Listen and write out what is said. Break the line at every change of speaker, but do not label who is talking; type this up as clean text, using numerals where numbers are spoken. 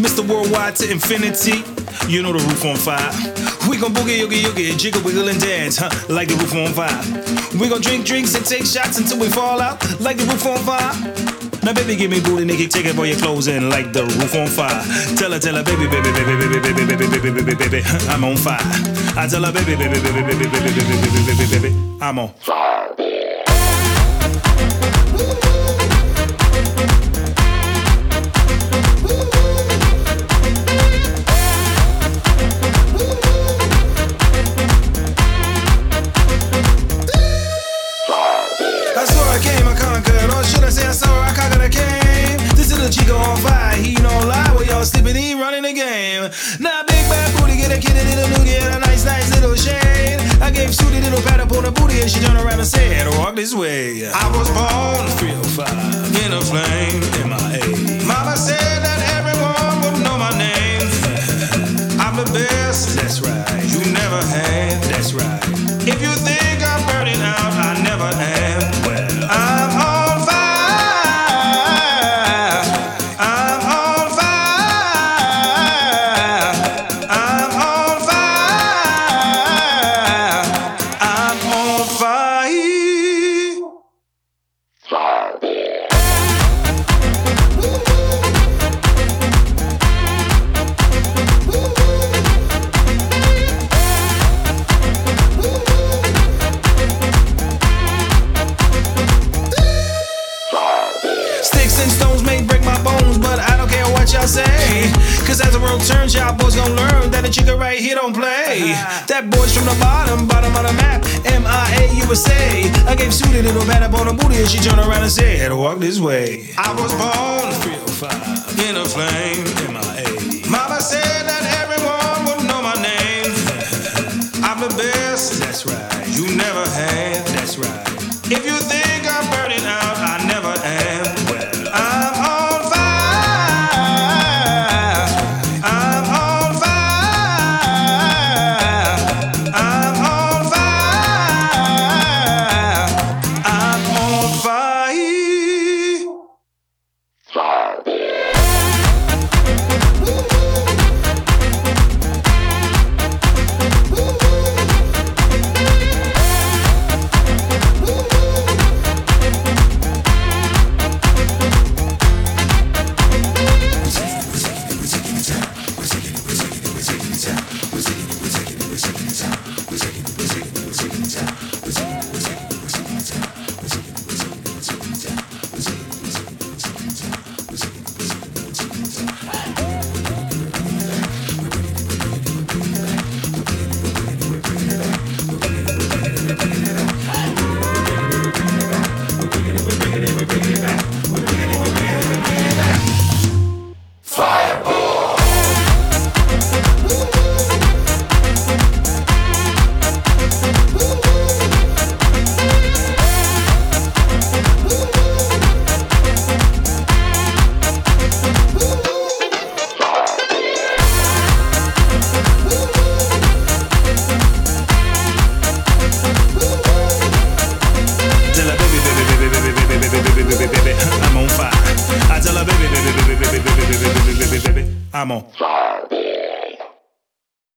Mr. Worldwide to infinity. You know the roof on fire. We gon' boogie, oogie, oogie, jiggle, wiggle, and dance, like the roof on fire. We gon' drink drinks and take shots until we fall out, like the roof on fire. Now baby, give me booty, nigga, take it for your clothes in, like the roof on fire. Tell her, baby, baby, baby, baby, baby, baby, baby, baby, baby, I'm on fire. I tell her, baby, baby, baby, baby, baby, baby, baby, baby, baby, I'm on fire. Chico on fire, he don't lie. We all sleeping, he running the game. Now big bad booty, get a kitty little noogie and a nice little shade. I gave Sootie little pat up on the booty and she turned around and said, walk this way. I was born 305 in a flame, MIA. Mama said that everyone would know my name. I'm the best, that's right. You never had, that's right. If you think I'm burning out, I never am. Well, I'm on fire. Cause as the world turns, y'all boys gon' learn that a chicken right here don't play. That boy's from the bottom of the map, MIA, USA. I gave Sootie a little pat up on the booty and she turned around and said, walk this way. I was born 305 in a flame, MIA. Mama said that everyone would know my name. I'm the best, that's right. You never had, that's right. If you think I'm burning out, I never am. Well, I'm on fire. I'm on